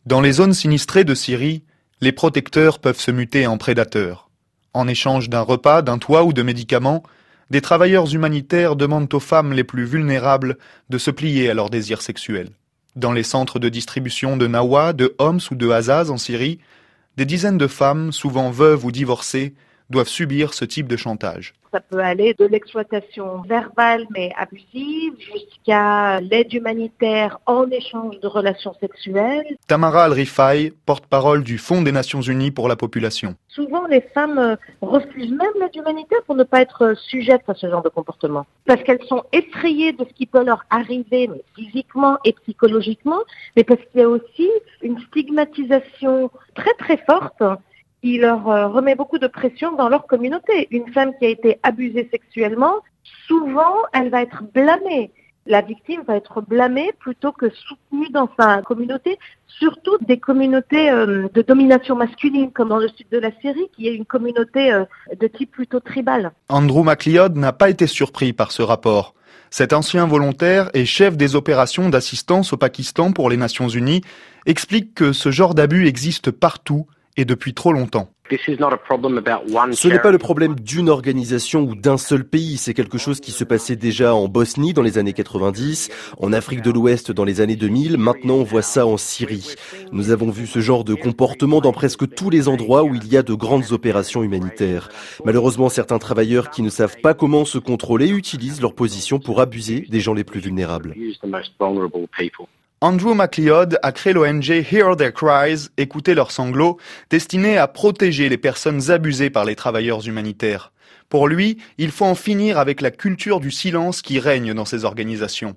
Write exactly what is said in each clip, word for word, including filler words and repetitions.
Dans les zones sinistrées de Syrie, les protecteurs peuvent se muter en prédateurs. En échange d'un repas, d'un toit ou de médicaments, des travailleurs humanitaires demandent aux femmes les plus vulnérables de se plier à leurs désirs sexuels. Dans les centres de distribution de Nawa, de Homs ou de Azaz en Syrie, des dizaines de femmes, souvent veuves ou divorcées, doivent subir ce type de chantage. Ça peut aller de l'exploitation verbale mais abusive jusqu'à l'aide humanitaire en échange de relations sexuelles. Tamara Al-Rifai, porte-parole du Fonds des Nations Unies pour la population. Souvent, les femmes refusent même l'aide humanitaire pour ne pas être sujettes à ce genre de comportement. Parce qu'elles sont effrayées de ce qui peut leur arriver, mais physiquement et psychologiquement, mais parce qu'il y a aussi une stigmatisation très très forte qui leur remet beaucoup de pression dans leur communauté. Une femme qui a été abusée sexuellement, souvent, elle va être blâmée. La victime va être blâmée plutôt que soutenue dans sa communauté, surtout des communautés euh, de domination masculine, comme dans le sud de la Syrie, qui est une communauté euh, de type plutôt tribal. Andrew MacLeod n'a pas été surpris par ce rapport. Cet ancien volontaire et chef des opérations d'assistance au Pakistan pour les Nations Unies explique que ce genre d'abus existe partout et depuis trop longtemps. Ce n'est pas le problème d'une organisation ou d'un seul pays, c'est quelque chose qui se passait déjà en Bosnie dans les années quatre-vingt-dix, en Afrique de l'Ouest dans les années deux mille, maintenant on voit ça en Syrie. Nous avons vu ce genre de comportement dans presque tous les endroits où il y a de grandes opérations humanitaires. Malheureusement, certains travailleurs qui ne savent pas comment se contrôler utilisent leur position pour abuser des gens les plus vulnérables. Andrew MacLeod a créé l'O N G Hear Their Cries, écouter leurs sanglots, destinée à protéger les personnes abusées par les travailleurs humanitaires. Pour lui, il faut en finir avec la culture du silence qui règne dans ces organisations.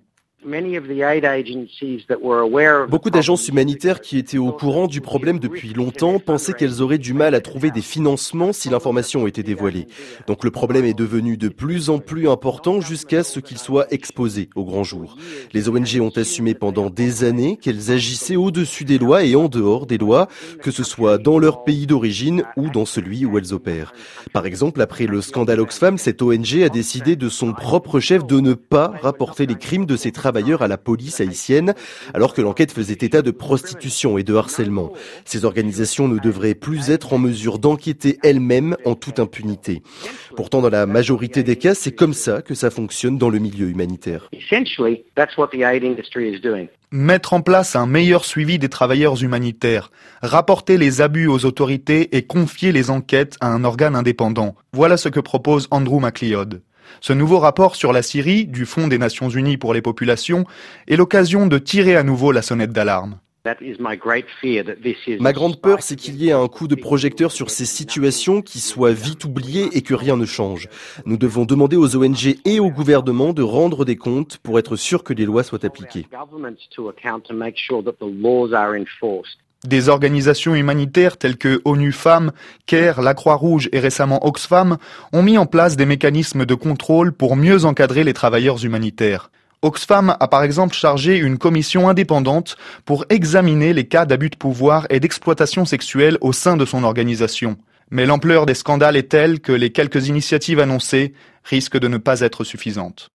Beaucoup d'agences humanitaires qui étaient au courant du problème depuis longtemps pensaient qu'elles auraient du mal à trouver des financements si l'information était dévoilée. Donc le problème est devenu de plus en plus important jusqu'à ce qu'il soit exposé au grand jour. Les O N G ont assumé pendant des années qu'elles agissaient au-dessus des lois et en dehors des lois, que ce soit dans leur pays d'origine ou dans celui où elles opèrent. Par exemple, après le scandale Oxfam, cette O N G a décidé de son propre chef de ne pas rapporter les crimes de ses travailleurs à la police haïtienne, alors que l'enquête faisait état de prostitution et de harcèlement. Ces organisations ne devraient plus être en mesure d'enquêter elles-mêmes en toute impunité. Pourtant, dans la majorité des cas, c'est comme ça que ça fonctionne dans le milieu humanitaire. Mettre en place un meilleur suivi des travailleurs humanitaires, rapporter les abus aux autorités et confier les enquêtes à un organe indépendant. Voilà ce que propose Andrew MacLeod. Ce nouveau rapport sur la Syrie, du Fonds des Nations Unies pour les populations, est l'occasion de tirer à nouveau la sonnette d'alarme. Ma grande peur, c'est qu'il y ait un coup de projecteur sur ces situations qui soient vite oubliées et que rien ne change. Nous devons demander aux O N G et au gouvernement de rendre des comptes pour être sûr que les lois soient appliquées. Des organisations humanitaires telles que ONU Femmes, CARE, la Croix-Rouge et récemment Oxfam ont mis en place des mécanismes de contrôle pour mieux encadrer les travailleurs humanitaires. Oxfam a par exemple chargé une commission indépendante pour examiner les cas d'abus de pouvoir et d'exploitation sexuelle au sein de son organisation. Mais l'ampleur des scandales est telle que les quelques initiatives annoncées risquent de ne pas être suffisantes.